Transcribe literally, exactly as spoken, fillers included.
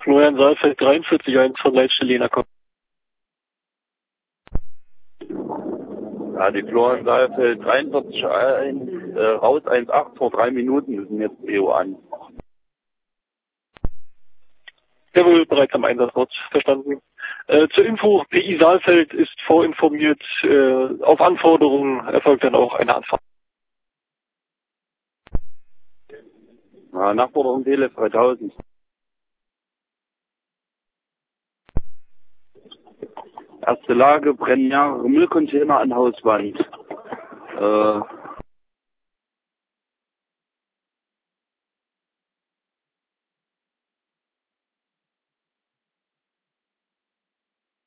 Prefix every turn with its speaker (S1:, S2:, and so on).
S1: Florian Saalfeld dreiundvierzig eins von Leitstelle Jena.
S2: Ja, die Florian Saalfeld dreiundvierzig eins, äh, raus eins acht vor drei Minuten, wir sind jetzt E O an.
S1: Jawohl, bereits am Einsatzort, verstanden. Äh, zur Info, P I Saalfeld ist vorinformiert, äh, auf Anforderungen erfolgt dann auch eine Anfahrt.
S2: Ja, Nachforderung D L F dreitausend. Erste Lage, brennen mehrere Müllcontainer an Hauswand. Äh,